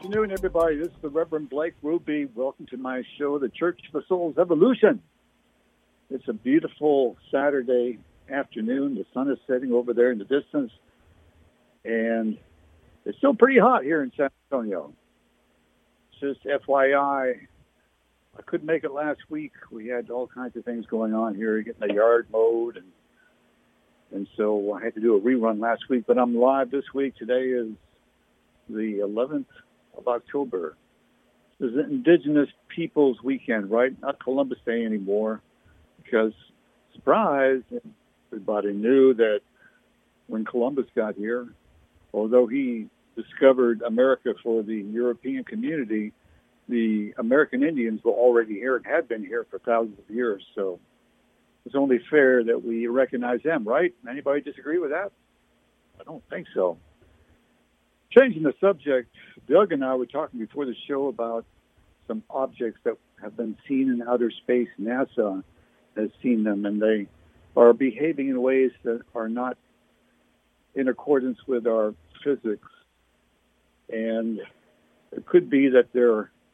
afternoon, everybody. This is the Reverend Blake Ruby. Welcome to my show, The Church for Souls Evolution. It's a beautiful Saturday afternoon. The sun is setting over there in the distance, and it's still pretty hot here in San Antonio. Just FYI, I couldn't make it last week. We had all kinds of things going on here, getting the yard mowed, and so I had to do a rerun last week. But I'm live this week. Today is the 11th of October. This is Indigenous Peoples Weekend, right? Not Columbus Day anymore, because, surprise, everybody knew that when Columbus got here, although he discovered America for the European community, the American Indians were already here and had been here for thousands of years. So it's only fair that we recognize them, right? Anybody disagree with that? I don't think so. Changing the subject, Doug and I were talking before the show about some objects that have been seen in outer space. NASA has seen them, and they are behaving in ways that are not in accordance with our physics. And it could be that they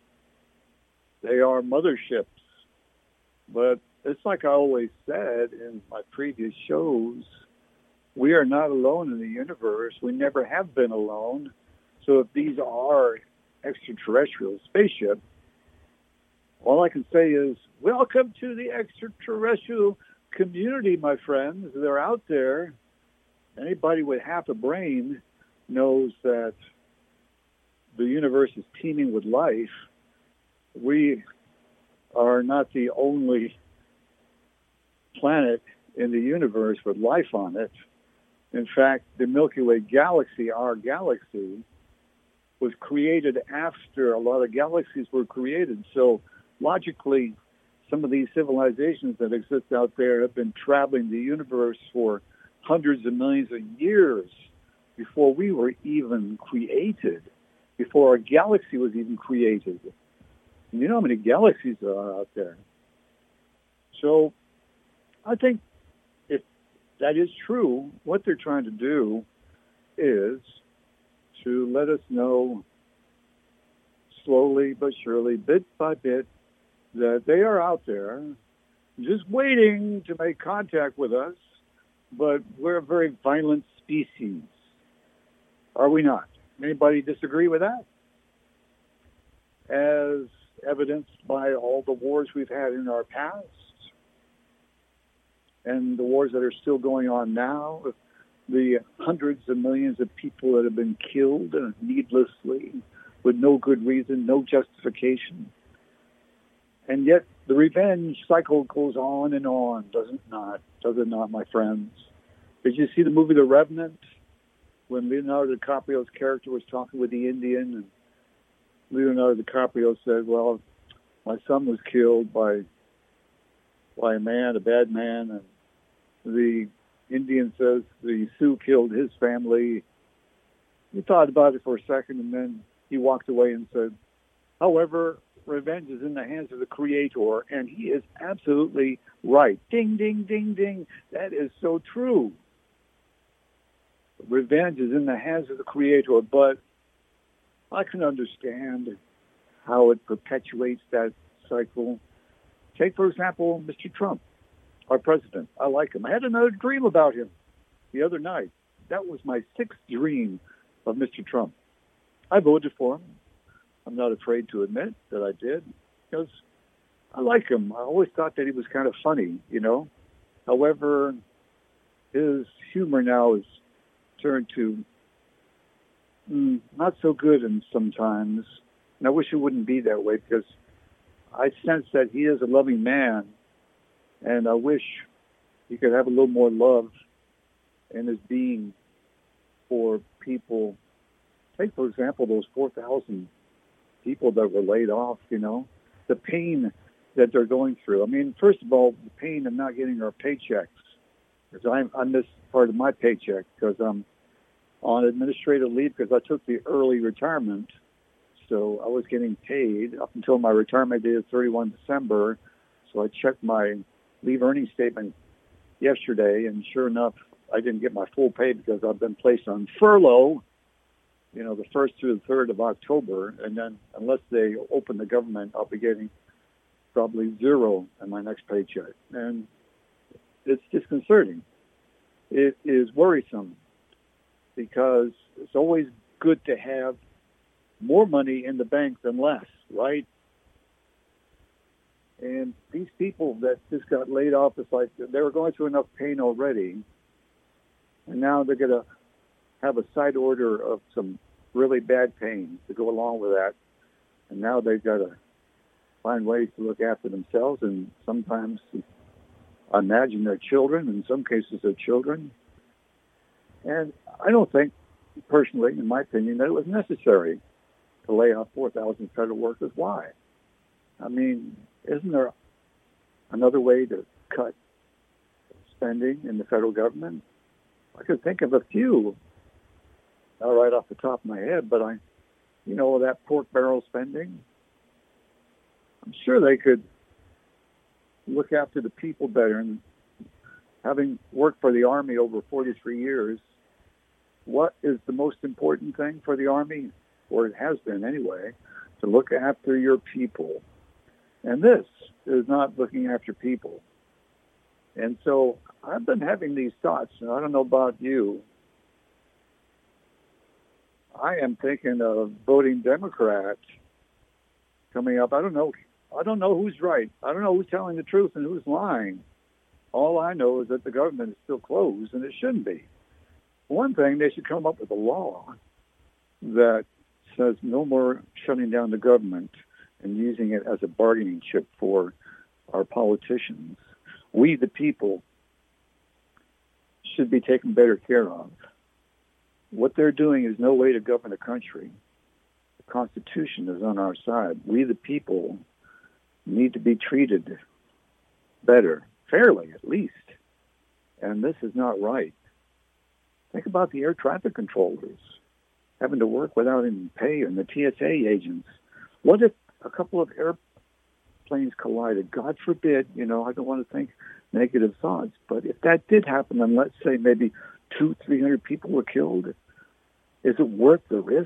are motherships. But it's like I always said in my previous shows, we are not alone in the universe. We never have been alone. So if these are extraterrestrial spaceships, all I can say is, welcome to the extraterrestrial community, my friends. They're out there. Anybody with half a brain knows that the universe is teeming with life. We are not the only planet in the universe with life on it. In fact, the Milky Way galaxy, our galaxy, was created after a lot of galaxies were created. So logically, some of these civilizations that exist out there have been traveling the universe for hundreds of millions of years before we were even created, before our galaxy was even created. And you know how many galaxies there are out there. So I think if that is true, what they're trying to do is to let us know slowly but surely, bit by bit, that they are out there just waiting to make contact with us, but we're a very violent species. Are we not? Anybody disagree with that? As evidenced by all the wars we've had in our past and the wars that are still going on now, the hundreds of millions of people that have been killed needlessly with no good reason, no justification. And yet the revenge cycle goes on and on, does it not? Does it not, my friends? Did you see the movie The Revenant? When Leonardo DiCaprio's character was talking with the Indian, and Leonardo DiCaprio said, well, my son was killed by a man, a bad man, and the Indian says the Sioux killed his family. He thought about it for a second, and then he walked away and said, however, revenge is in the hands of the Creator, and he is absolutely right. Ding, ding, ding, ding. That is so true. Revenge is in the hands of the Creator, but I can understand how it perpetuates that cycle. Take, for example, Mr. Trump, our president. I like him. I had another dream about him the other night. That was my sixth dream of Mr. Trump. I voted for him. I'm not afraid to admit that I did, because I like him. I always thought that he was kind of funny, you know. However, his humor now is turned to not so good and sometimes. And I wish it wouldn't be that way, because I sense that he is a loving man, and I wish he could have a little more love in his being for people. Take, for example, those 4,000 people that were laid off, you know, the pain that they're going through. I mean, first of all, the pain of not getting our paychecks, because I miss part of my paycheck because I'm on administrative leave because I took the early retirement. So I was getting paid up until my retirement date of 31 December. So I checked my leave earning statement yesterday, and sure enough, I didn't get my full pay because I've been placed on furlough. the 1st through the 3rd of October, and then unless they open the government, I'll be getting probably zero in my next paycheck. And it's disconcerting. It is worrisome because it's always good to have more money in the bank than less, right? And these people that just got laid off, it's like they were going through enough pain already, and now they're going to have a side order of some really bad pain to go along with that. And now they've got to find ways to look after themselves, and sometimes I imagine their children, in some cases their children. And I don't think, personally, in my opinion, that it was necessary to lay off 4,000 federal workers. Why? I mean, isn't there another way to cut spending in the federal government? I could think of a few, not right off the top of my head, but that pork barrel spending, I'm sure they could look after the people better. And having worked for the Army over 43 years, what is the most important thing for the Army, or it has been anyway, to look after your people. And this is not looking after people. And so I've been having these thoughts, and I don't know about you. I am thinking of voting Democrat coming up. I don't know who's right. I don't know who's telling the truth and who's lying. All I know is that the government is still closed, and it shouldn't be. One thing, they should come up with a law that says no more shutting down the government and using it as a bargaining chip for our politicians. We, the people, should be taken better care of. What they're doing is no way to govern a country. The Constitution is on our side. We, the people, need to be treated better, fairly at least. And this is not right. Think about the air traffic controllers having to work without any pay, and the TSA agents. What if a couple of airplanes collided? God forbid, I don't want to think negative thoughts, but if that did happen, and let's say maybe 200-300 people were killed, is it worth the risk?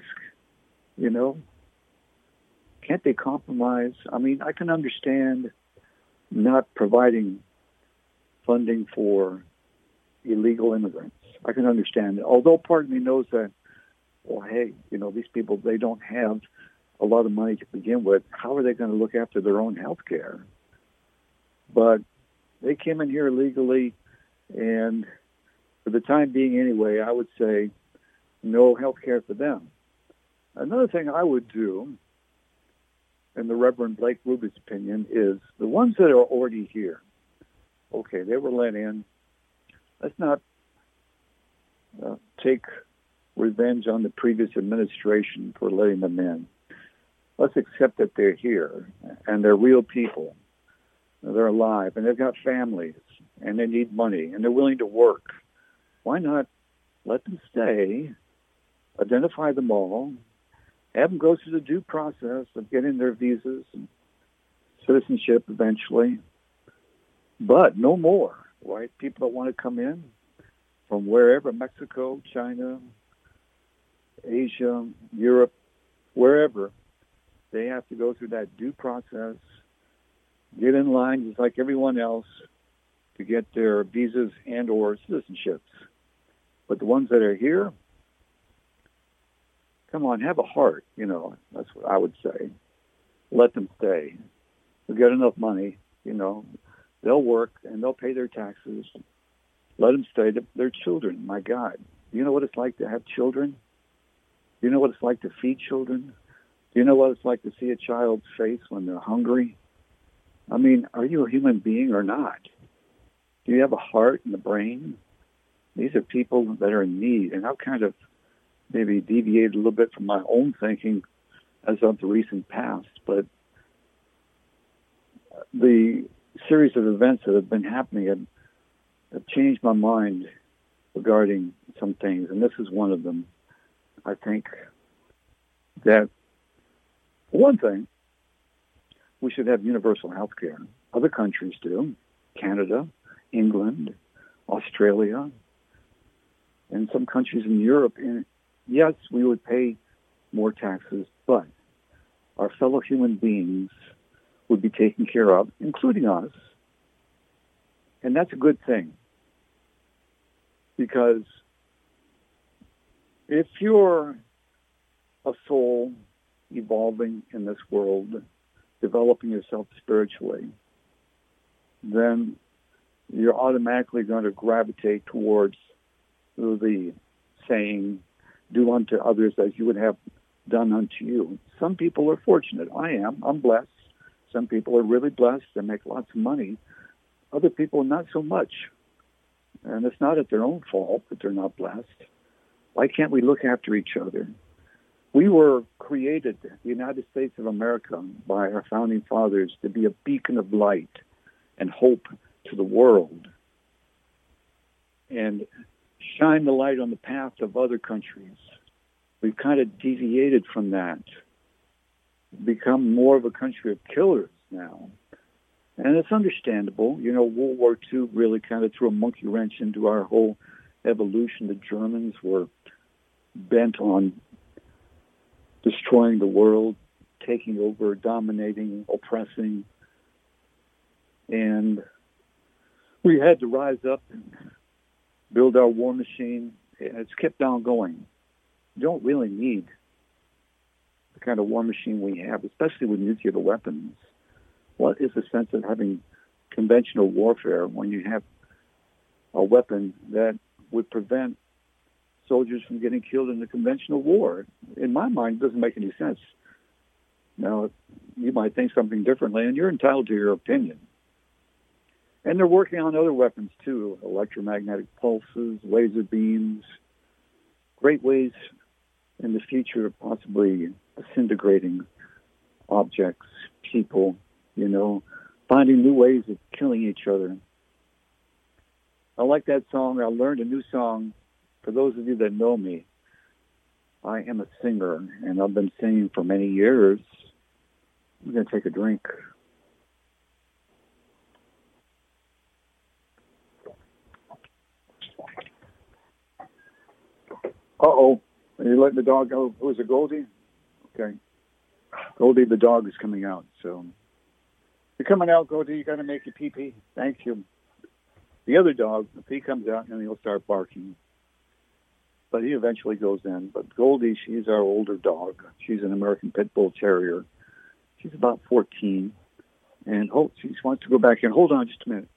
Can't they compromise? I mean, I can understand not providing funding for illegal immigrants. I can understand it. Although part of me knows that, well, hey, these people, they don't have a lot of money to begin with. How are they going to look after their own health care? But they came in here illegally, and for the time being anyway, I would say no health care for them. Another thing I would do, in the Reverend Blake Ruby's opinion, is the ones that are already here. Okay, they were let in. Let's not take revenge on the previous administration for letting them in. Let's accept that they're here and they're real people. They're alive and they've got families and they need money and they're willing to work. Why not let them stay, identify them all, have them go through the due process of getting their visas and citizenship eventually, but no more, right? People that want to come in from wherever, Mexico, China, Asia, Europe, wherever, they have to go through that due process, get in line just like everyone else to get their visas and or citizenships. But the ones that are here, come on, have a heart, that's what I would say. Let them stay. They'll get enough money, they'll work and they'll pay their taxes. Let them stay. They're children, my God. Do you know what it's like to have children? Do you know what it's like to feed children? Do you know what it's like to see a child's face when they're hungry? I mean, are you a human being or not? Do you have a heart and a brain? These are people that are in need. And I've kind of maybe deviated a little bit from my own thinking as of the recent past. But the series of events that have been happening have changed my mind regarding some things. And this is one of them. I think that, for one thing, we should have universal health care. Other countries do. Canada, England, Australia, and some countries in Europe yes, we would pay more taxes, but our fellow human beings would be taken care of, including us. And that's a good thing. Because if you're a soul evolving in this world, developing yourself spiritually, then you're automatically going to gravitate towards the saying, do unto others as you would have done unto you. Some people are fortunate. I am. I'm blessed. Some people are really blessed and make lots of money. Other people, not so much. And it's not at their own fault that they're not blessed. Why can't we look after each other? We were created, the United States of America, by our founding fathers to be a beacon of light and hope to the world and shine the light on the path of other countries. We've kind of deviated from that, become more of a country of killers now. And it's understandable. You know, World War II really kind of threw a monkey wrench into our whole evolution. The Germans were bent on destroying the world, taking over, dominating, oppressing. And we had to rise up and build our war machine, and it's kept on going. You don't really need the kind of war machine we have, especially with nuclear weapons. What is the sense of having conventional warfare when you have a weapon that would prevent soldiers from getting killed in a conventional war? In my mind, it doesn't make any sense. Now, you might think something differently, and you're entitled to your opinion. And they're working on other weapons, too, electromagnetic pulses, laser beams, great ways in the future of possibly disintegrating objects, people, you know, finding new ways of killing each other. I like that song. I learned a new song. For those of you that know me, I am a singer, and I've been singing for many years. I'm going to take a drink. Uh-oh. Are you letting the dog go? Oh, is it Goldie? Okay. Goldie the dog is coming out, so... You're coming out, Goldie. You got to make your pee-pee. Thank you. The other dog, if he comes out, and he'll start barking. But he eventually goes in. But Goldie, she's our older dog. She's an American Pit Bull Terrier. She's about 14. And she just wants to go back in. Hold on just a minute.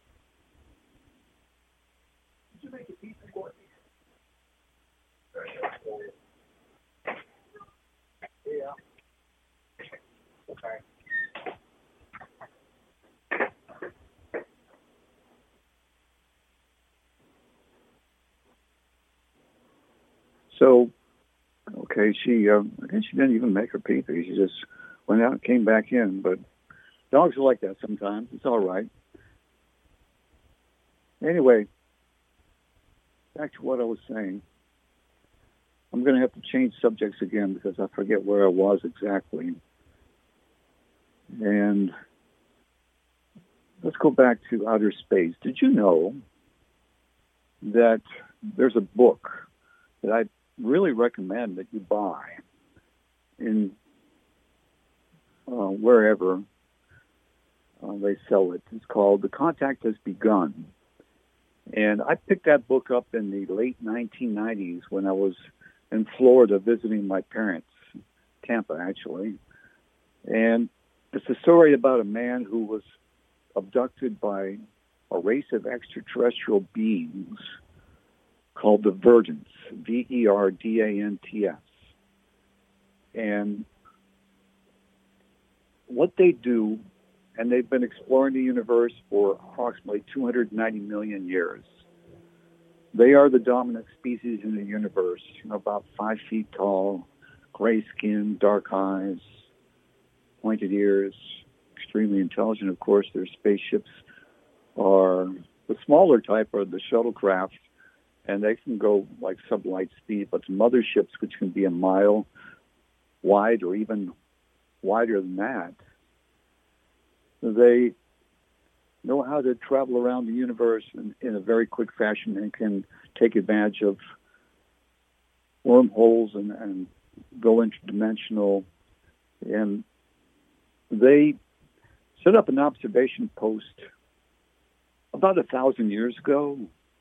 Did you make your pee-pee, Goldie? Yeah. Okay. So, okay, I guess she didn't even make her pee-pee. She just went out and came back in. But dogs are like that sometimes. It's all right. Anyway, back to what I was saying. I'm going to have to change subjects again because I forget where I was exactly. And let's go back to outer space. Did you know that there's a book that I really recommend that you buy in wherever they sell it? It's called The Contact Has Begun. And I picked that book up in the late 1990s when I was in Florida visiting my parents, Tampa actually. And it's a story about a man who was abducted by a race of extraterrestrial beings called the Verdants, Verdants. And what they do, and they've been exploring the universe for approximately 290 million years. They are the dominant species in the universe, about 5 feet tall, gray skin, dark eyes, pointed ears, extremely intelligent. Of course, their spaceships are the smaller type, are the shuttlecraft, and they can go like sublight speed, but the motherships, which can be a mile wide or even wider than that, they know how to travel around the universe in a very quick fashion and can take advantage of wormholes and go interdimensional. And they set up an observation post about 1,000 years ago.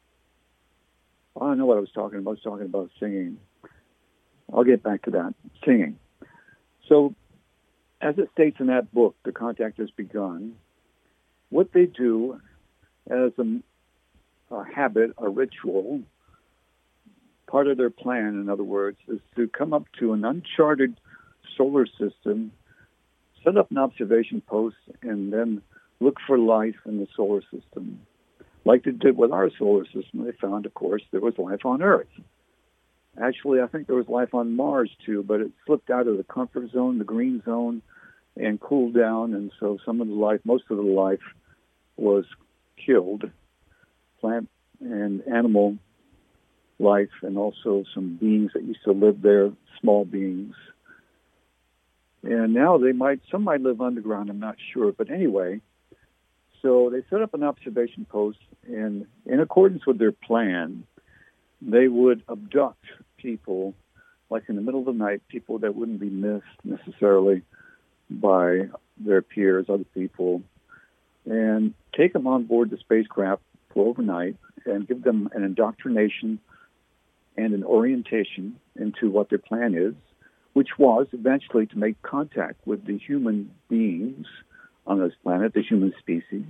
I don't know what I was talking about. I was talking about singing. I'll get back to that. Singing. So, as it states in that book, The Contact Has Begun, what they do as a habit, a ritual, part of their plan, in other words, is to come up to an uncharted solar system, set up an observation post, and then look for life in the solar system. Like they did with our solar system, they found, of course, there was life on Earth. Actually, I think there was life on Mars, too, but it slipped out of the comfort zone, the green zone, and cooled down, and so some of the life, most of the life, was killed. Plant and animal life, and also some beings that used to live there, small beings. And now some might live underground, I'm not sure. But anyway, so they set up an observation post, and in accordance with their plan, they would abduct people, like in the middle of the night, people that wouldn't be missed necessarily by their peers, other people, and take them on board the spacecraft for overnight and give them an indoctrination and an orientation into what their plan is, which was eventually to make contact with the human beings on this planet, the human species.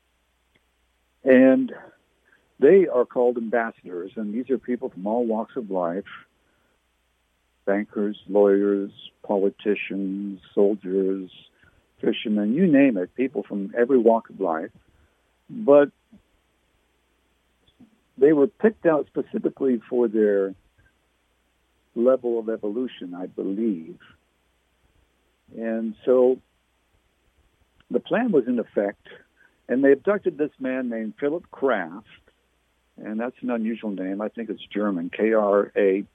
And they are called ambassadors, and these are people from all walks of life, bankers, lawyers, politicians, soldiers, fishermen, you name it, people from every walk of life. But they were picked out specifically for their level of evolution, I believe. And so the plan was in effect, and they abducted this man named Philip Kraft, and that's an unusual name. I think it's German, Krapft.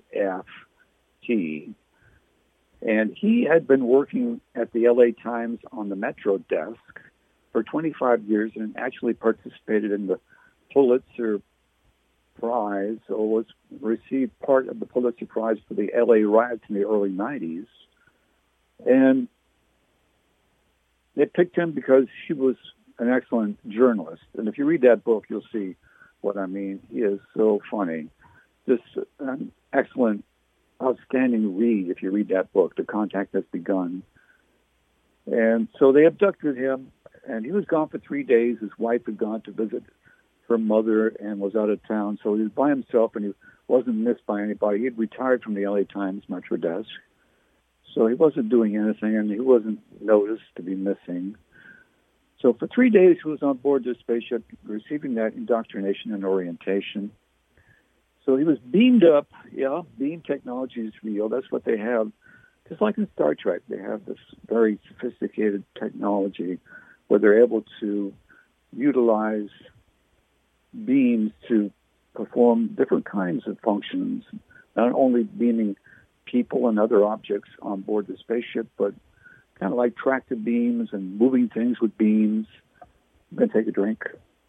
And he had been working at the LA Times on the Metro desk for 25 years and actually participated in the Pulitzer Prize, or received part of the Pulitzer Prize for the LA riots in the early 90s. And they picked him because he was an excellent journalist. And if you read that book, you'll see what I mean. He is so funny. Just an excellent, outstanding read if you read that book, The Contact Has Begun. And so they abducted him, and he was gone for 3 days. His wife had gone to visit her mother and was out of town, so he was by himself, and he wasn't missed by anybody. He had retired from the LA Times Metro desk, so he wasn't doing anything, and he wasn't noticed to be missing. So for 3 days, he was on board this spaceship, receiving that indoctrination and orientation. So he was beamed up. Yeah, beam technology is real. That's what they have. Just like in Star Trek, they have this very sophisticated technology where they're able to utilize beams to perform different kinds of functions, not only beaming people and other objects on board the spaceship, but kind of like tractor beams and moving things with beams. I'm going to take a drink.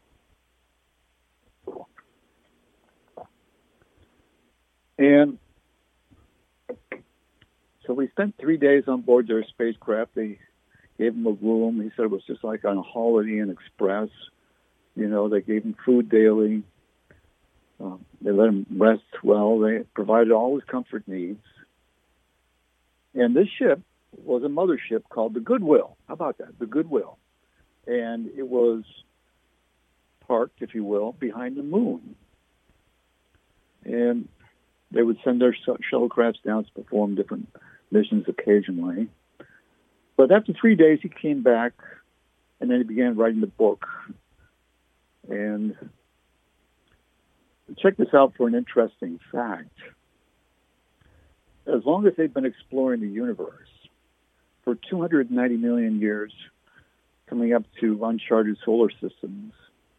And so we spent 3 days on board their spacecraft. They gave him a room. He said it was just like on a Holiday Inn Express. You know, they gave him food daily. They let him rest well. They provided all his comfort needs. And this ship was a mothership called the Goodwill. How about that? The Goodwill. And it was parked, if you will, behind the moon. And they would send their shuttlecrafts down to perform different missions occasionally. But after 3 days, he came back, and then he began writing the book. And check this out for an interesting fact. As long as they've been exploring the universe, for 290 million years, coming up to uncharted solar systems,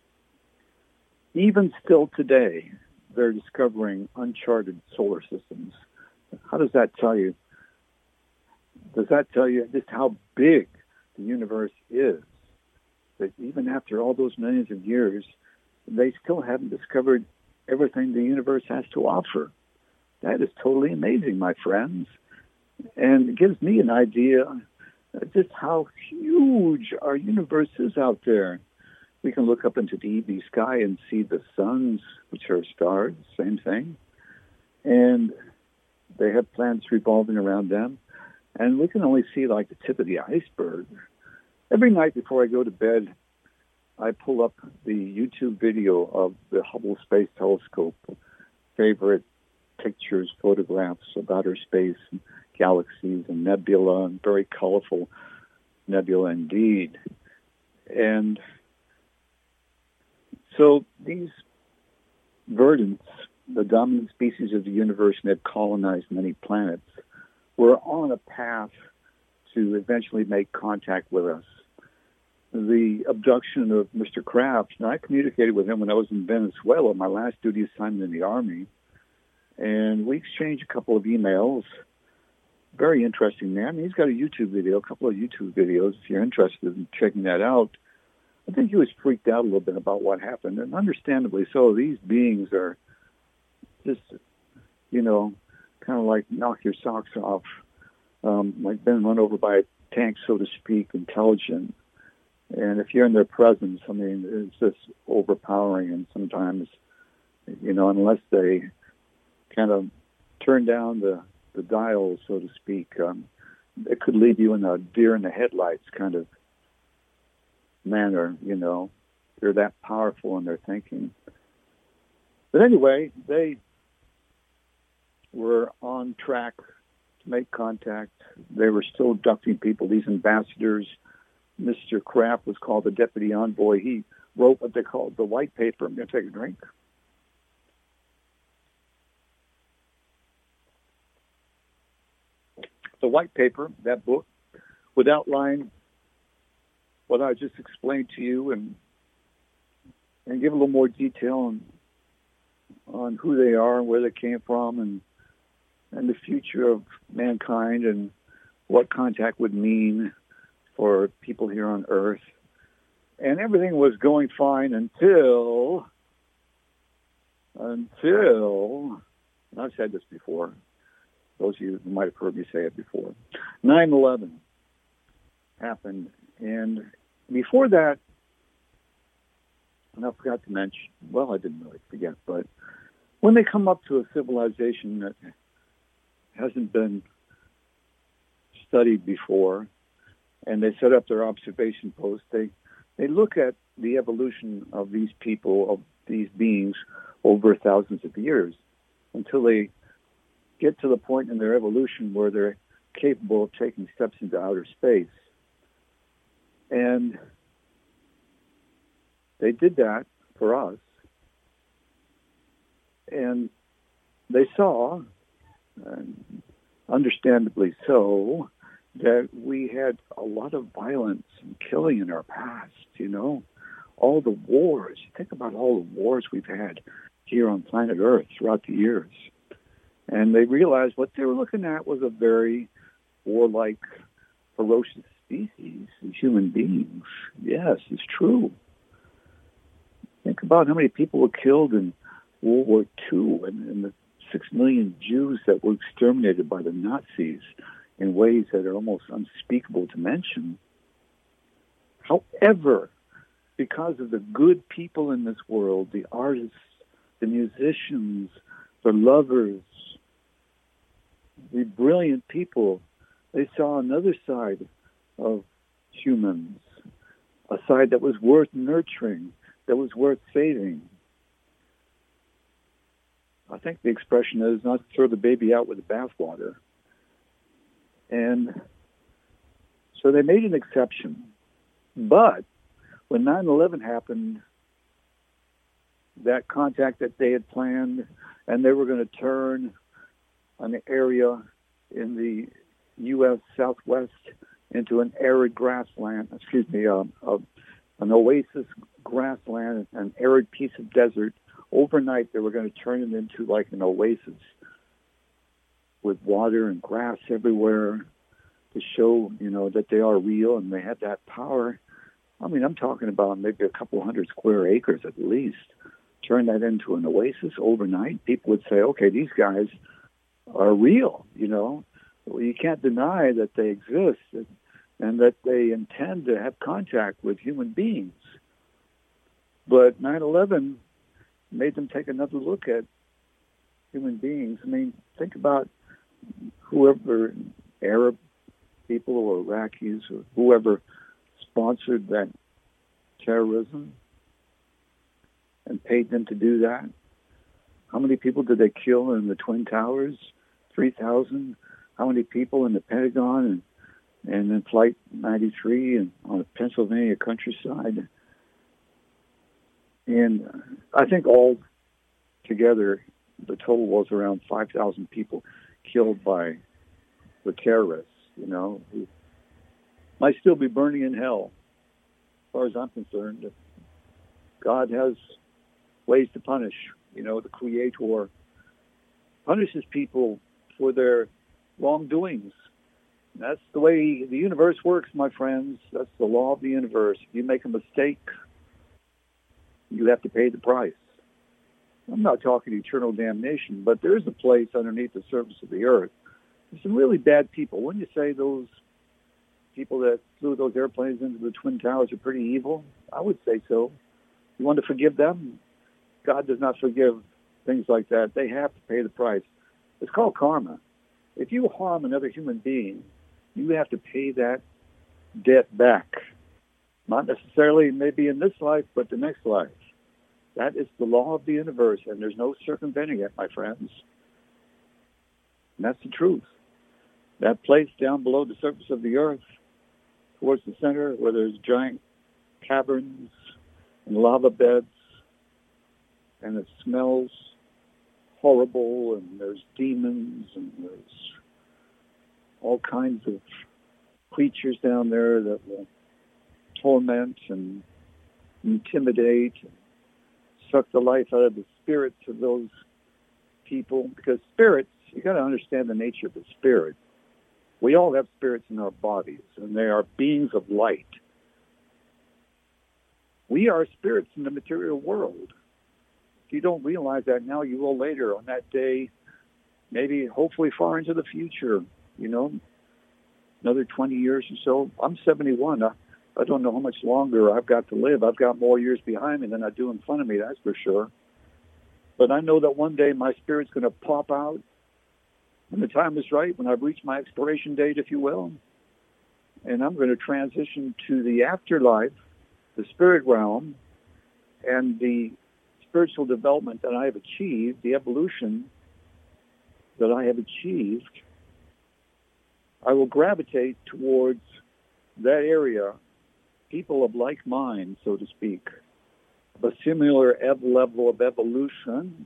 even still today, they're discovering uncharted solar systems. How does that tell you? Does that tell you just how big the universe is? That even after all those millions of years, they still haven't discovered everything the universe has to offer. That is totally amazing, my friends. And it gives me an idea of just how huge our universe is out there. We can look up into the evening sky and see the suns, which are stars, same thing. And they have planets revolving around them. And we can only see like the tip of the iceberg. Every night before I go to bed, I pull up the YouTube video of the Hubble Space Telescope, favorite pictures, photographs of outer space, and galaxies and nebula, and very colorful nebula indeed. And so these verdants, the dominant species of the universe that have colonized many planets, were on a path to eventually make contact with us. The abduction of Mr. Kraft, and I communicated with him when I was in Venezuela, my last duty assignment in the Army, and we exchanged a couple of emails. Very interesting man. He's got a YouTube video, a couple of YouTube videos, if you're interested in checking that out. I think he was freaked out a little bit about what happened, and understandably so. These beings are just, kind of like knock your socks off, like being run over by a tank, so to speak, intelligent. And if you're in their presence, I mean, it's just overpowering. And sometimes, unless they kind of turn down the dial, so to speak, it could leave you in a deer in the headlights kind of manner, They're that powerful in their thinking. But anyway, they were on track to make contact. They were still abducting people, these ambassadors. Mr. Kraft was called the deputy envoy. He wrote what they called the white paper. I'm going to take a drink. The white paper, that book, would outline what I just explained to you and give a little more detail on who they are and where they came from and the future of mankind and what contact would mean for people here on Earth. And everything was going fine until, and I've said this before, those of you who might have heard me say it before, 9/11 happened. And before that, and I forgot to mention, well, I didn't really forget, but when they come up to a civilization that hasn't been studied before, and they set up their observation posts, they look at the evolution of these people, of these beings, over thousands of years, until they get to the point in their evolution where they're capable of taking steps into outer space. And they did that for us. And they saw, understandably so, that we had a lot of violence and killing in our past, all the wars. Think about all the wars we've had here on planet Earth throughout the years. And they realized what they were looking at was a very warlike, ferocious species, human beings. Yes, it's true. Think about how many people were killed in World War II and the 6 million Jews that were exterminated by the Nazis in ways that are almost unspeakable to mention. However, because of the good people in this world, the artists, the musicians, the lovers, the brilliant people, they saw another side of humans, a side that was worth nurturing, that was worth saving. I think the expression is not to throw the baby out with the bathwater. And so they made an exception. But when 9/11 happened, that contact that they had planned, and they were going to turn an area in the U.S. Southwest into an arid grassland, an oasis grassland, an arid piece of desert. Overnight, they were going to turn it into like an oasis with water and grass everywhere to show, that they are real and they have that power. I mean, I'm talking about maybe a couple hundred square acres at least. Turn that into an oasis overnight. People would say, okay, these guys are real, you know. Well, you can't deny that they exist and that they intend to have contact with human beings. But 9/11 made them take another look at human beings. I mean, think about whoever, Arab people or Iraqis or whoever sponsored that terrorism and paid them to do that. How many people did they kill in the Twin Towers? 3,000. How many people in the Pentagon and in Flight 93 and on the Pennsylvania countryside? And I think all together, the total was around 5,000 people killed by the terrorists, you know, who might still be burning in hell. As far as I'm concerned, God has ways to punish. You know, the Creator punishes people for their wrongdoings. That's the way the universe works, my friends. That's the law of the universe. If you make a mistake, you have to pay the price. I'm not talking eternal damnation, but there is a place underneath the surface of the earth. There's some really bad people. Wouldn't you say those people that flew those airplanes into the Twin Towers are pretty evil? I would say so. You want to forgive them? God does not forgive things like that. They have to pay the price. It's called karma. If you harm another human being, you have to pay that debt back. Not necessarily maybe in this life, but the next life. That is the law of the universe, and there's no circumventing it, my friends. And that's the truth. That place down below the surface of the earth, towards the center, where there's giant caverns and lava beds, and it smells horrible, and there's demons, and there's all kinds of creatures down there that will torment and intimidate and suck the life out of the spirits of those people. Because spirits, you got to understand the nature of the spirit. We all have spirits in our bodies, and they are beings of light. We are spirits in the material world. If you don't realize that now, you will later on that day, maybe hopefully far into the future, you know, another 20 years or so. I'm 71. I don't know how much longer I've got to live. I've got more years behind me than I do in front of me, that's for sure. But I know that one day my spirit's going to pop out when the time is right, when I've reached my expiration date, if you will. And I'm going to transition to the afterlife, the spirit realm, and the spiritual development that I have achieved, the evolution that I have achieved. I will gravitate towards that area, people of like mind, so to speak, of a similar level of evolution,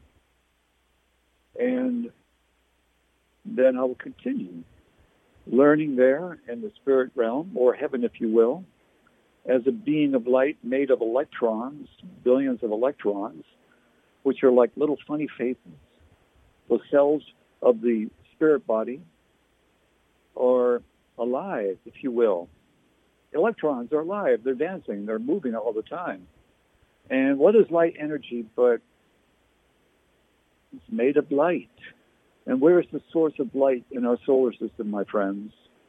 and then I will continue learning there in the spirit realm, or heaven, if you will, as a being of light made of electrons, billions of electrons, which are like little funny faces. The cells of the spirit body are alive, if you will. Electrons are alive. They're dancing. They're moving all the time. And what is light energy but it's made of light? And where is the source of light in our solar system, my friends?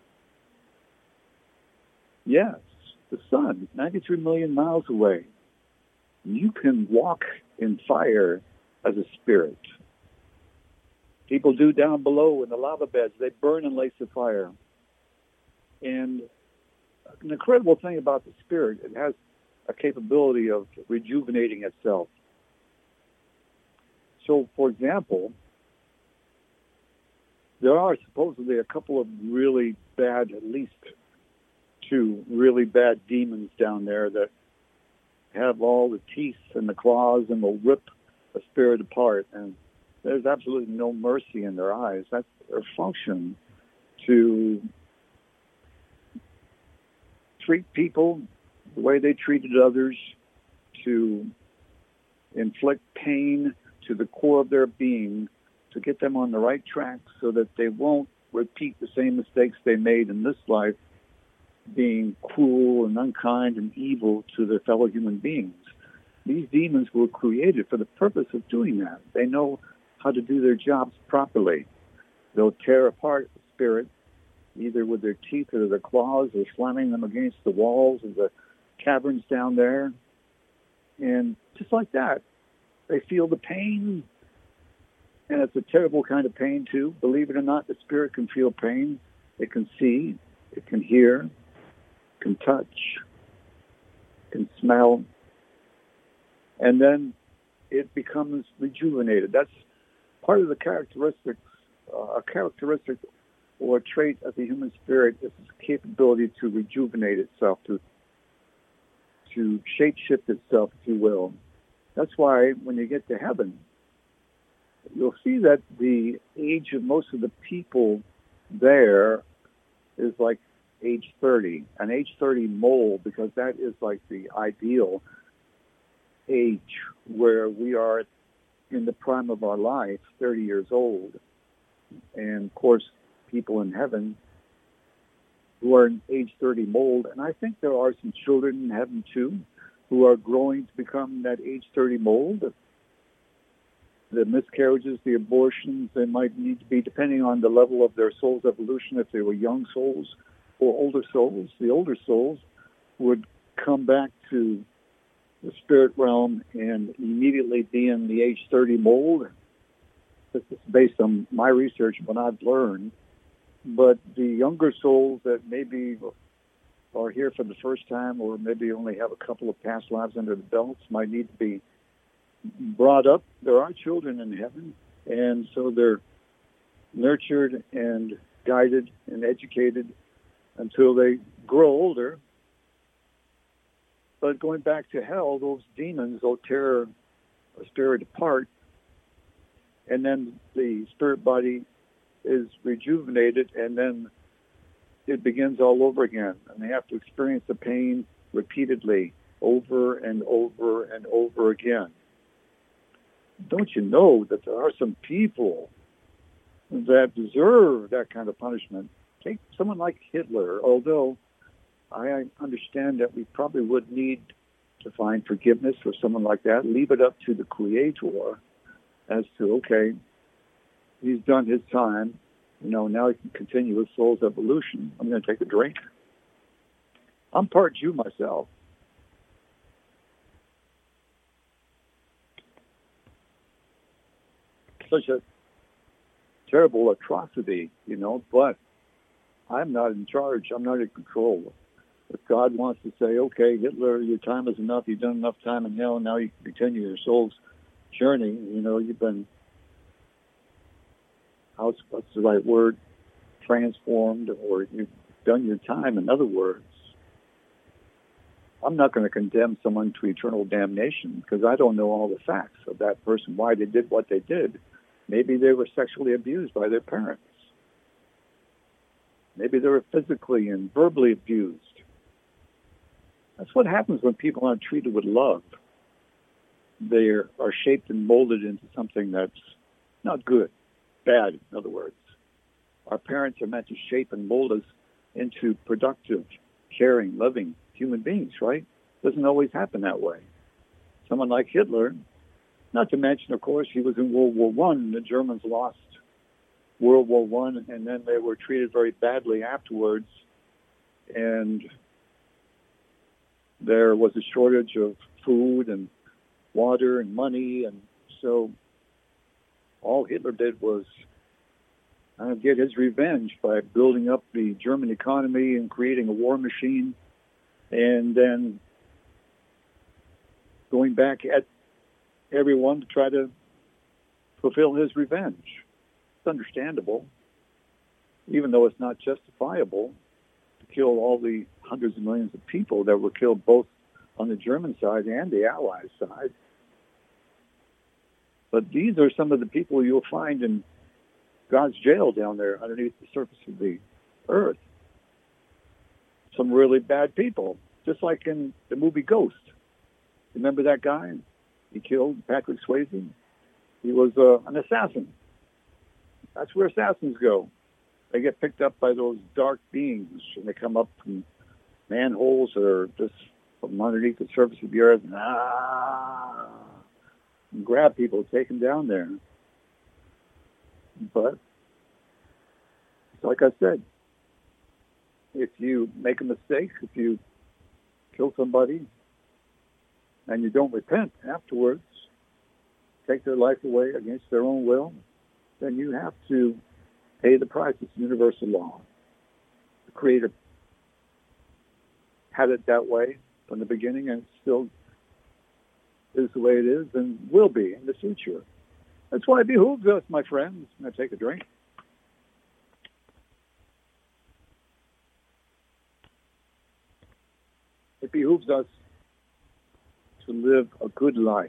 Yes, the sun, 93 million miles away. You can walk in fire as a spirit. People do down below in the lava beds. They burn in lakes of fire. And an incredible thing about the spirit, it has a capability of rejuvenating itself. So, for example, there are supposedly a couple of really bad, at least two really bad demons down there that have all the teeth and the claws and will rip a spirit apart. And there's absolutely no mercy in their eyes. That's their function, to treat people the way they treated others, to inflict pain to the core of their being, to get them on the right track so that they won't repeat the same mistakes they made in this life, being cruel and unkind and evil to their fellow human beings. These demons were created for the purpose of doing that. They know how to do their jobs properly. They'll tear apart the spirit, either with their teeth or their claws, or slamming them against the walls of the caverns down there. And just like that, they feel the pain. And it's a terrible kind of pain, too. Believe it or not, the spirit can feel pain. It can see. It can hear. Can touch. Can smell. And then it becomes rejuvenated. That's part of the characteristic or a trait of the human spirit is its capability to rejuvenate itself, to shape-shift itself, if you will. That's why when you get to heaven, you'll see that the age of most of the people there is like age 30, an age 30 mole, because that is like the ideal age where we are in the prime of our life, 30 years old. And, of course, people in heaven who are in age 30 mold, and I think there are some children in heaven, too, who are growing to become that age 30 mold. The miscarriages, the abortions, they might need to be, depending on the level of their soul's evolution, if they were young souls or older souls. The older souls would come back to the spirit realm and immediately be in the age 30 mold. This is based on my research and what I've learned. But the younger souls that maybe are here for the first time, or maybe only have a couple of past lives under the belts, might need to be brought up. There are children in heaven, and so they're nurtured and guided and educated until they grow older. But going back to hell, those demons will tear a spirit apart, and then the spirit body is rejuvenated, and then it begins all over again. And they have to experience the pain repeatedly, over and over and over again. Don't you know that there are some people that deserve that kind of punishment? Take someone like Hitler, although I understand that we probably would need to find forgiveness for someone like that, leave it up to the Creator as to, okay, he's done his time, now he can continue his soul's evolution. I'm going to take a drink. I'm part Jew myself. Such a terrible atrocity, but I'm not in charge. I'm not in control. If God wants to say, okay, Hitler, your time is enough. You've done enough time in hell. Now you can continue your soul's journey. You've been, what's the right word? Transformed, or you've done your time. In other words, I'm not going to condemn someone to eternal damnation because I don't know all the facts of that person, why they did what they did. Maybe they were sexually abused by their parents. Maybe they were physically and verbally abused. That's what happens when people aren't treated with love. They are shaped and molded into something that's not good, bad, in other words. Our parents are meant to shape and mold us into productive, caring, loving human beings, right? Doesn't always happen that way. Someone like Hitler, not to mention, of course, he was in World War I. The Germans lost World War I, and then they were treated very badly afterwards. And there was a shortage of food and water and money, and so all Hitler did was get his revenge by building up the German economy and creating a war machine, and then going back at everyone to try to fulfill his revenge. It's understandable, even though it's not justifiable to kill all the hundreds of millions of people that were killed both on the German side and the Allies side. But these are some of the people you'll find in God's jail down there underneath the surface of the earth. Some really bad people, just like in the movie Ghost. Remember that guy? He killed Patrick Swayze. He was an assassin. That's where assassins go. They get picked up by those dark beings, and they come up from manholes or just from underneath the surface of the earth and grab people, take them down there. But like I said, if you make a mistake, if you kill somebody and you don't repent afterwards, take their life away against their own will, then you have to pay the price. It's universal law. The Creator had it that way from the beginning, and it still is the way it is and will be in the future. That's why it behooves us, my friends. I'm going to take a drink. It behooves us to live a good life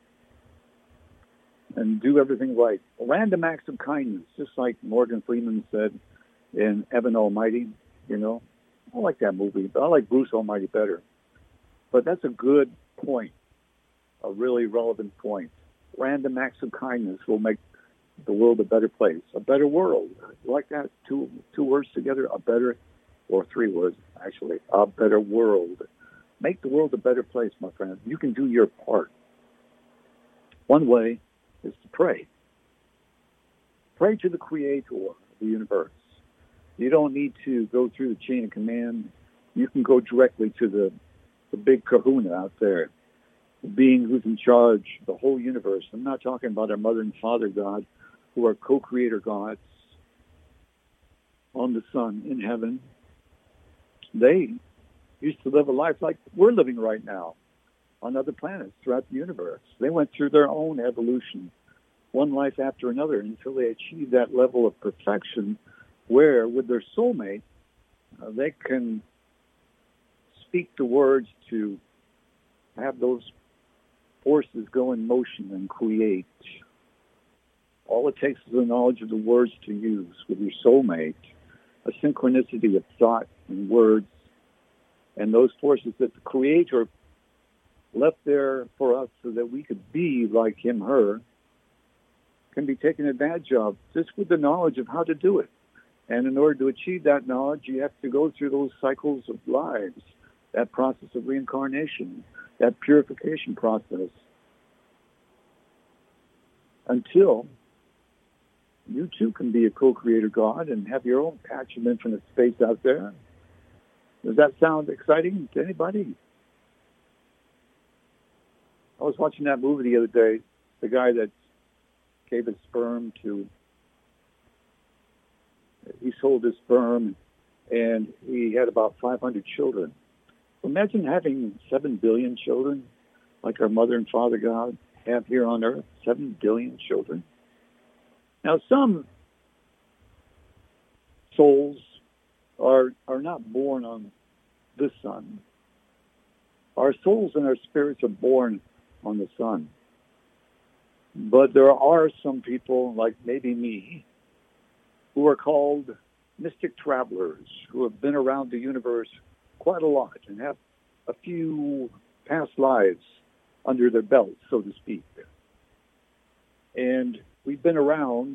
and do everything right. Random acts of kindness, just like Morgan Freeman said in Evan Almighty, you know. I like that movie, but I like Bruce Almighty better. But that's a good point, a really relevant point. Random acts of kindness will make the world a better place, a better world. You like that? Two words together, a better, or three words, actually, a better world. Make the world a better place, my friend. You can do your part. One way is to pray. Pray to the Creator of the universe. You don't need to go through the chain of command. You can go directly to the big kahuna out there, the being who's in charge of the whole universe. I'm not talking about our Mother and Father God, who are co-creator gods on the sun in heaven. They used to live a life like we're living right now on other planets throughout the universe. They went through their own evolution, one life after another, until they achieved that level of perfection where, with their soulmate, they can speak the words to have those forces go in motion and create. All it takes is the knowledge of the words to use with your soulmate, a synchronicity of thought and words, and those forces that the Creator left there for us so that we could be like him, her, can be taken advantage of just with the knowledge of how to do it. And in order to achieve that knowledge, you have to go through those cycles of lives, that process of reincarnation, that purification process, until you too can be a co-creator God and have your own patch of infinite space out there. Does that sound exciting to anybody? I was watching that movie the other day, the guy that gave his sperm to, he sold his sperm and he had about 500 children. Imagine having 7 billion children like our Mother and Father God have here on earth, 7 billion children. Now, some souls are not born on the sun. Our souls and our spirits are born on the sun. But there are some people, like maybe me, who are called mystic travelers, who have been around the universe quite a lot and have a few past lives under their belt, so to speak. And we've been around,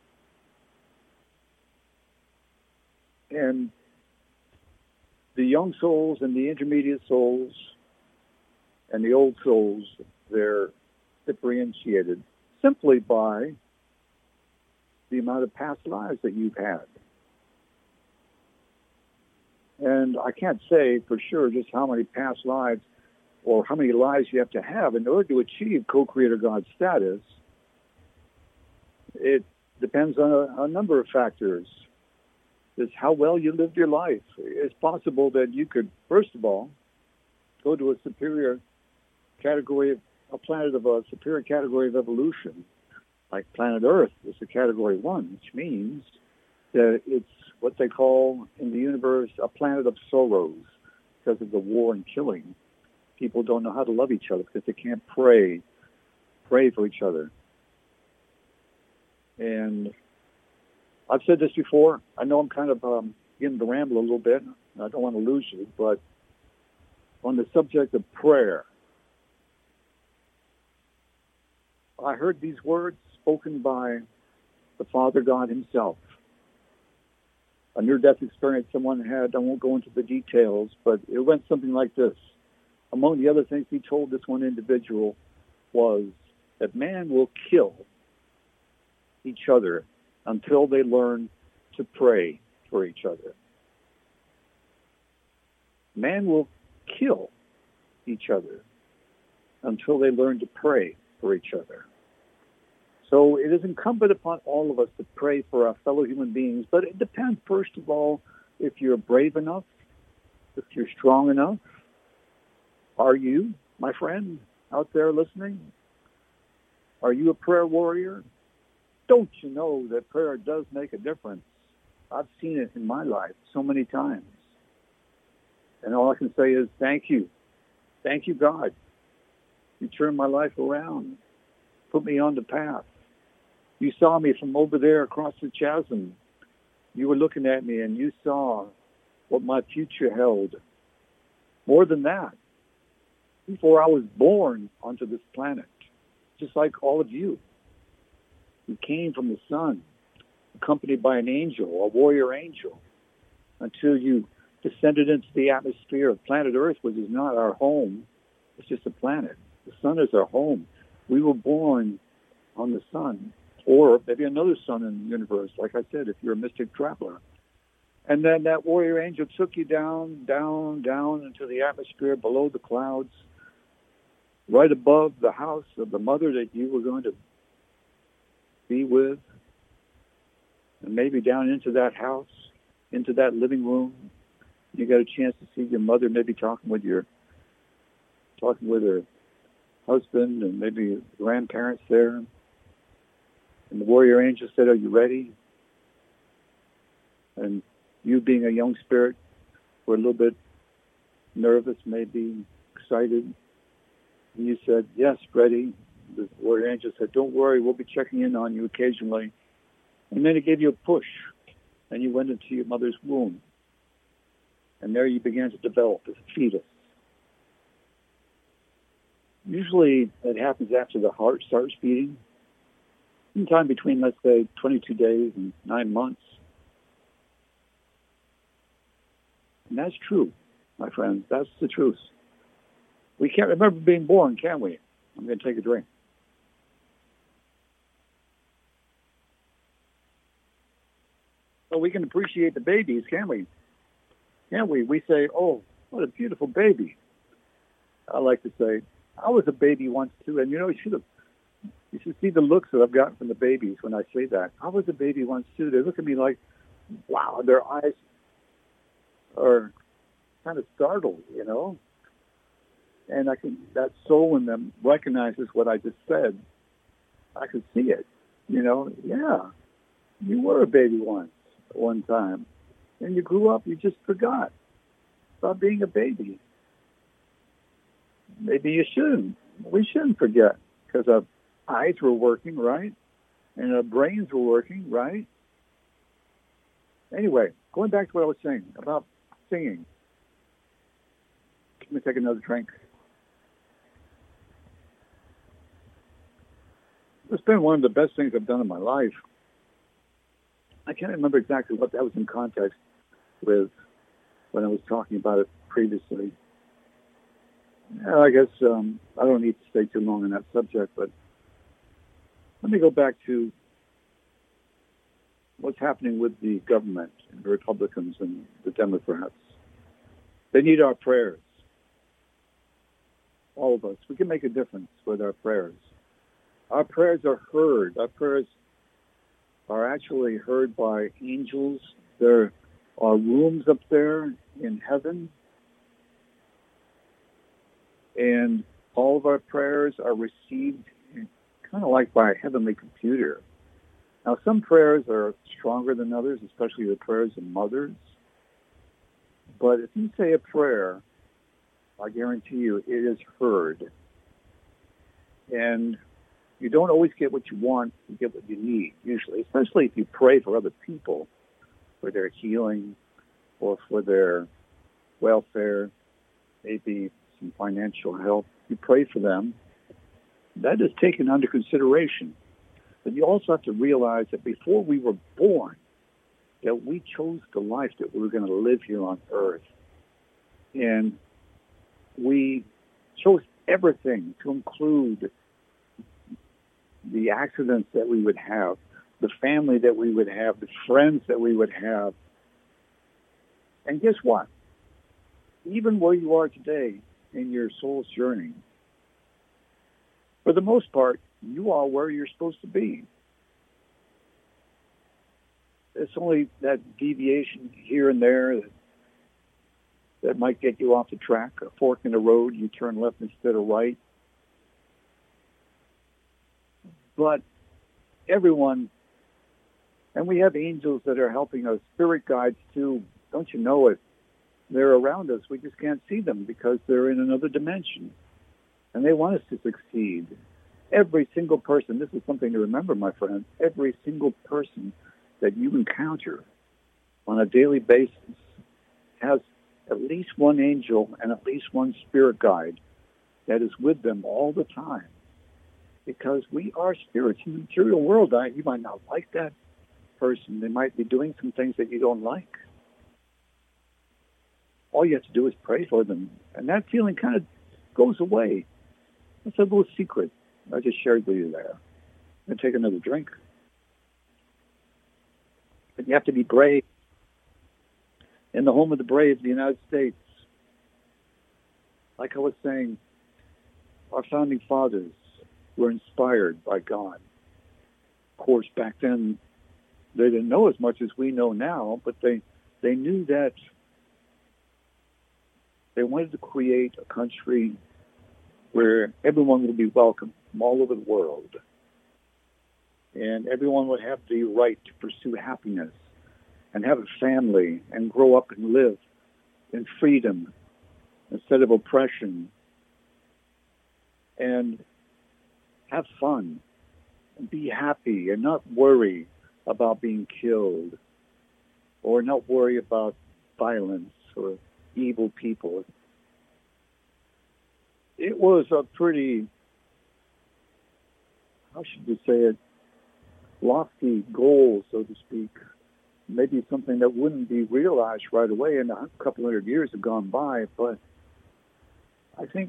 and the young souls and the intermediate souls and the old souls, they're differentiated simply by the amount of past lives that you've had. And I can't say for sure just how many past lives or how many lives you have to have in order to achieve co-creator God status. It depends on a number of factors. It's how well you lived your life. It's possible that you could, first of all, go to a superior category, a planet of a superior category of evolution, like planet Earth is a category 1, which means that it's what they call in the universe a planet of sorrows because of the war and killing. People don't know how to love each other because they can't pray for each other. And I've said this before. I know I'm kind of getting to ramble a little bit. I don't want to lose you, but on the subject of prayer, I heard these words spoken by the Father God himself. A near-death experience someone had, I won't go into the details, but it went something like this. Among the other things he told this one individual was that man will kill each other until they learn to pray for each other. Man will kill each other until they learn to pray for each other. So it is incumbent upon all of us to pray for our fellow human beings, but it depends, first of all, if you're brave enough, if you're strong enough. Are you, my friend, out there listening? Are you a prayer warrior? Don't you know that prayer does make a difference? I've seen it in my life so many times. And all I can say is thank you. Thank you, God. You turned my life around, put me on the path. You saw me from over there across the chasm. You were looking at me and you saw what my future held. More than that, before I was born onto this planet, just like all of you, you came from the sun, accompanied by an angel, a warrior angel, until you descended into the atmosphere of planet Earth, which is not our home. It's just a planet. The sun is our home. We were born on the sun, or maybe another sun in the universe, like I said, if you're a mystic traveler. And then that warrior angel took you down, down, down into the atmosphere below the clouds, right above the house of the mother that you were going to be with, and maybe down into that house, into that living room. You got a chance to see your mother maybe talking with her husband and maybe grandparents there. And the warrior angel said, "Are you ready?" And you, being a young spirit, were a little bit nervous, maybe excited. And you said, "Yes, ready." The warrior angel said, "Don't worry, we'll be checking in on you occasionally." And then it gave you a push, and you went into your mother's womb. And there you began to develop as a fetus. Usually it happens after the heart starts beating, sometime between, let's say, 22 days and 9 months. And that's true, my friends. That's the truth. We can't remember being born, can we? I'm going to take a drink. So we can appreciate the babies, can we? Can't we? We say, "Oh, what a beautiful baby." I like to say, I was a baby once too, and you should see the looks that I've gotten from the babies when I say that. I was a baby once too. They look at me like, wow, their eyes are kind of startled, And that soul in them recognizes what I just said. I could see it, Yeah, you were a baby once, at one time. And you grew up, you just forgot about being a baby. Maybe you shouldn't. We shouldn't forget, because our eyes were working, right? And our brains were working, right? Anyway, going back to what I was saying about singing. Let me take another drink. It's been one of the best things I've done in my life. I can't remember exactly what that was in context with when I was talking about it previously. I guess I don't need to stay too long on that subject, but let me go back to what's happening with the government and the Republicans and the Democrats. They need our prayers. All of us. We can make a difference with our prayers. Our prayers are heard. Our prayers are actually heard by angels. There are rooms up there in heaven. And all of our prayers are received kind of like by a heavenly computer. Now, some prayers are stronger than others, especially the prayers of mothers. But if you say a prayer, I guarantee you it is heard. And you don't always get what you want, you get what you need, usually, especially if you pray for other people, for their healing or for their welfare, maybe some financial help. You pray for them. That is taken under consideration. But you also have to realize that before we were born, that we chose the life that we were going to live here on earth. And we chose everything to include the accidents that we would have, the family that we would have, the friends that we would have. And guess what? Even where you are today in your soul's journey, for the most part, you are where you're supposed to be. It's only that deviation here and there that might get you off the track, a fork in the road, you turn left instead of right. But everyone, and we have angels that are helping us, spirit guides too, don't you know it? They're around us. We just can't see them because they're in another dimension. And they want us to succeed. Every single person, this is something to remember, my friends, every single person that you encounter on a daily basis has at least one angel and at least one spirit guide that is with them all the time. Because we are spirits in the material world. You might not like that person. They might be doing some things that you don't like. All you have to do is pray for them. And that feeling kind of goes away. It's a little secret I just shared with you there. I'm going to take another drink. But you have to be brave. In the home of the brave, the United States, like I was saying, our founding fathers were inspired by God. Of course, back then, they didn't know as much as we know now, but they knew that they wanted to create a country where everyone would be welcome from all over the world. And everyone would have the right to pursue happiness and have a family and grow up and live in freedom instead of oppression, and have fun and be happy and not worry about being killed or not worry about violence or evil people. It was a pretty, how should we say it, lofty goal, so to speak. Maybe something that wouldn't be realized right away, and a couple hundred years have gone by, but I think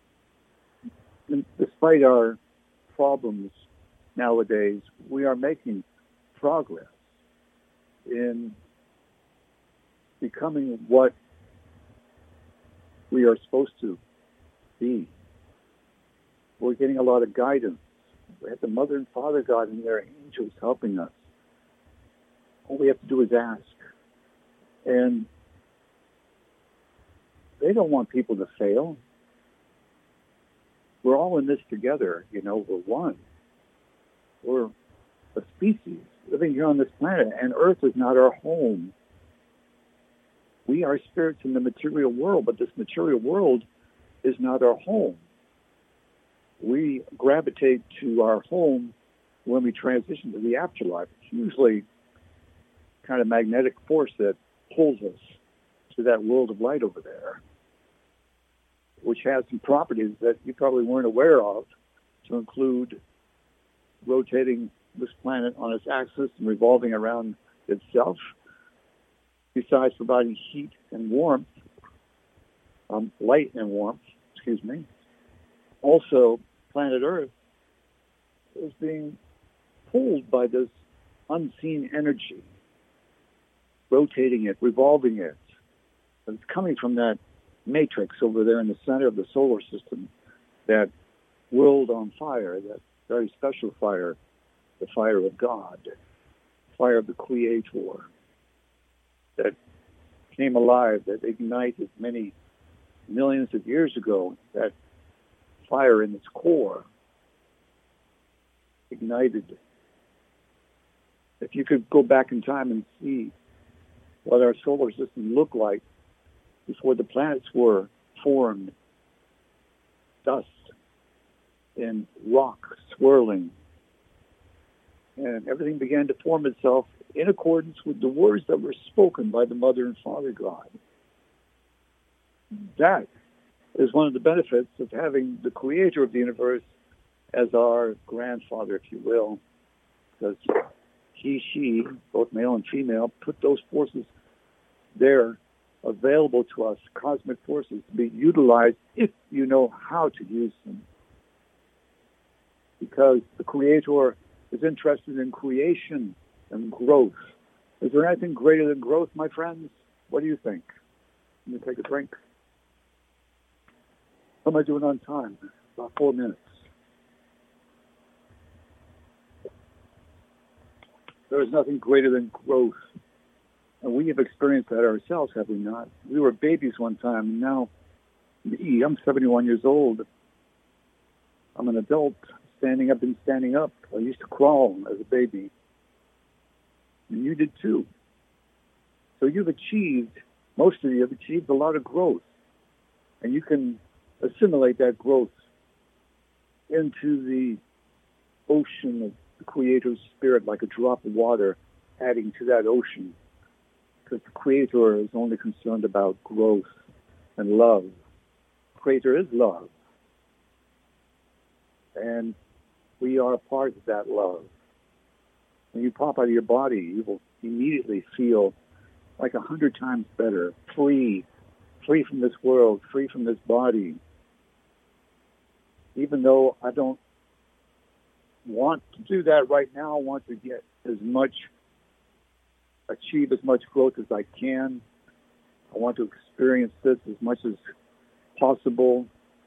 despite our problems nowadays, we are making progress in becoming what we are supposed to be. We're getting a lot of guidance. We have the Mother and Father God and their angels helping us. All we have to do is ask. And they don't want people to fail. We're all in this together, we're one. We're a species living here on this planet, and Earth is not our home. We are spirits in the material world, but this material world is not our home. We gravitate to our home when we transition to the afterlife. It's usually kind of magnetic force that pulls us to that world of light over there, which has some properties that you probably weren't aware of, to include rotating this planet on its axis and revolving around itself, besides providing heat and warmth, light and warmth, Also, planet Earth is being pulled by this unseen energy, rotating it, revolving it. It's coming from that matrix over there in the center of the solar system, that world on fire, that very special fire, the fire of God, fire of the Creator, that came alive, that ignited many millions of years ago. That fire in its core ignited. If you could go back in time and see what our solar system looked like before the planets were formed, dust and rock swirling, and everything began to form itself in accordance with the words that were spoken by the Mother and Father God. That is one of the benefits of having the Creator of the universe as our grandfather, if you will, because he, she, both male and female, put those forces there available to us, cosmic forces, to be utilized if you know how to use them. Because the Creator is interested in creation and growth. Is there anything greater than growth, my friends? What do you think? Let me take a drink. How am I doing on time? About 4 minutes. There is nothing greater than growth. And we have experienced that ourselves, have we not? We were babies one time, and now I'm 71 years old. I'm an adult. I've been standing up. I used to crawl as a baby. And you did too. So most of you have achieved a lot of growth. And you can assimilate that growth into the ocean of the Creator's Spirit like a drop of water adding to that ocean. Because the Creator is only concerned about growth and love. The Creator is love. And we are a part of that love. When you pop out of your body, you will immediately feel like 100 times better, free from this world, free from this body. Even though I don't want to do that right now, I want to achieve as much growth as I can. I want to experience this as much as possible.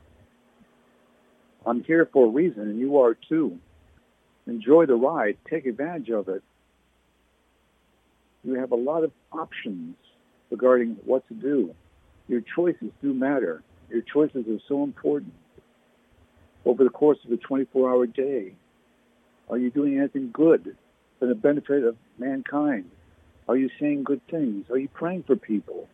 I'm here for a reason, and you are too. Enjoy the ride. Take advantage of it. You have a lot of options regarding what to do. Your choices do matter. Your choices are so important. Over the course of a 24-hour day, are you doing anything good for the benefit of mankind? Are you saying good things? Are you praying for people?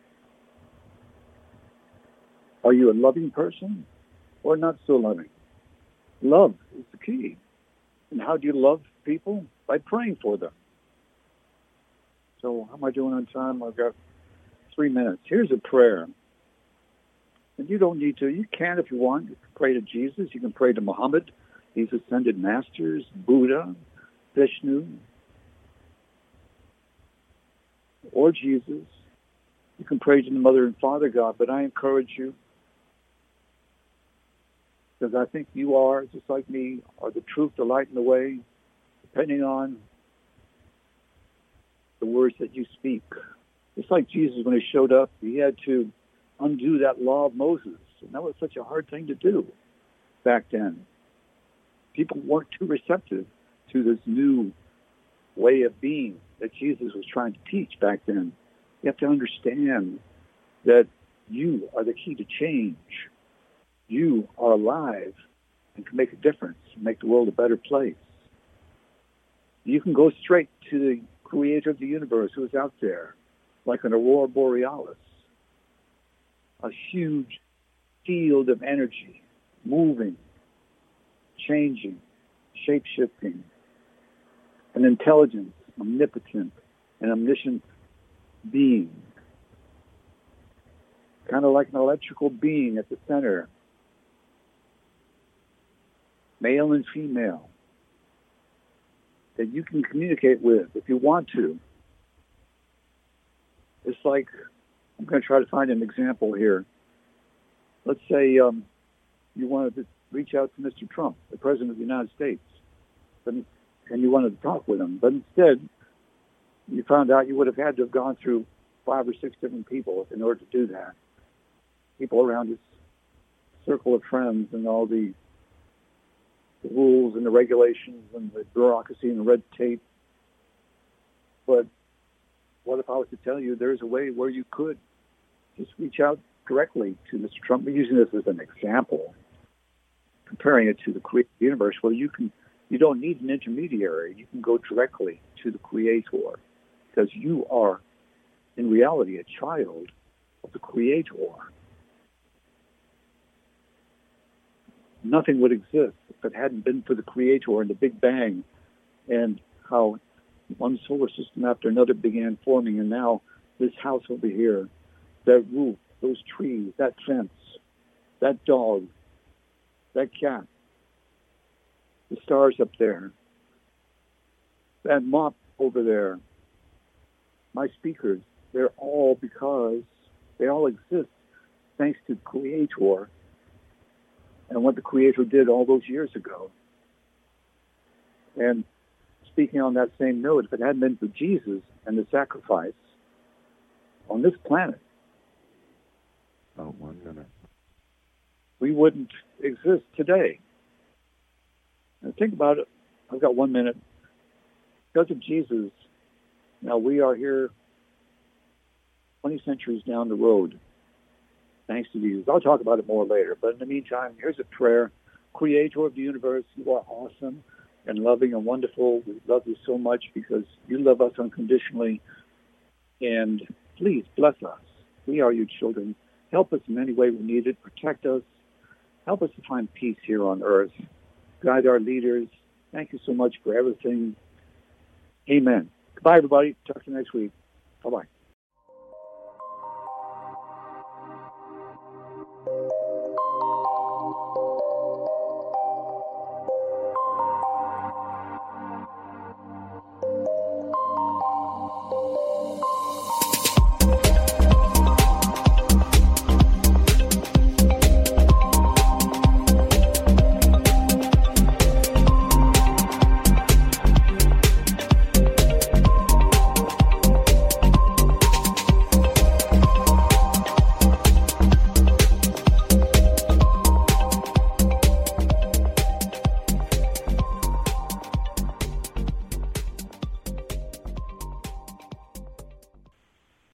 Are you a loving person or not so loving? Love is the key. And how do you love people? By praying for them. So how am I doing on time? I've got 3 minutes. Here's a prayer. And you don't need to. You can if you want. You can pray to Jesus. You can pray to Muhammad, these ascended masters, Buddha, Vishnu, or Jesus. You can pray to the Mother and Father God, but I encourage you, because I think you are, just like me, are the truth, the light, and the way, depending on the words that you speak. Just like Jesus, when he showed up, he had to undo that law of Moses. And that was such a hard thing to do back then. People weren't too receptive to this new way of being that Jesus was trying to teach back then. You have to understand that you are the key to change. You are alive and can make a difference, make the world a better place. You can go straight to the Creator of the universe who is out there, like an aurora borealis, a huge field of energy, moving, changing, shape-shifting, an intelligent, omnipotent, and omniscient being, kind of like an electrical being at the center, male and female, that you can communicate with if you want to. It's like, I'm going to try to find an example here. Let's say you wanted to reach out to Mr. Trump, the President of the United States, and you wanted to talk with him. But instead, you found out you would have had to have gone through 5 or 6 different people in order to do that. People around his circle of friends and all the rules and the regulations and the bureaucracy and the red tape. But what if I was to tell you there's a way where you could just reach out directly to Mr. Trump? We're using this as an example, comparing it to the Creator universe, where you don't need an intermediary. You can go directly to the Creator, because you are, in reality, a child of the Creator. Nothing would exist if it hadn't been for the Creator and the Big Bang, and how one solar system after another began forming, and now this house over here, that roof, those trees, that fence, that dog, that cat, the stars up there, that mop over there, my speakers, they're all because they all exist thanks to the Creator and what the Creator did all those years ago. And speaking on that same note, if it hadn't been for Jesus and the sacrifice on this planet, oh, 1 minute. we wouldn't exist today. And think about it. I've got 1 minute. Because of Jesus, now we are here 20 centuries down the road, thanks to Jesus. I'll talk about it more later. But in the meantime, here's a prayer. Creator of the universe, you are awesome and loving and wonderful. We love you so much because you love us unconditionally. And please bless us. We are your children. Help us in any way we need it. Protect us. Help us to find peace here on earth. Guide our leaders. Thank you so much for everything. Amen. Goodbye, everybody. Talk to you next week. Bye-bye.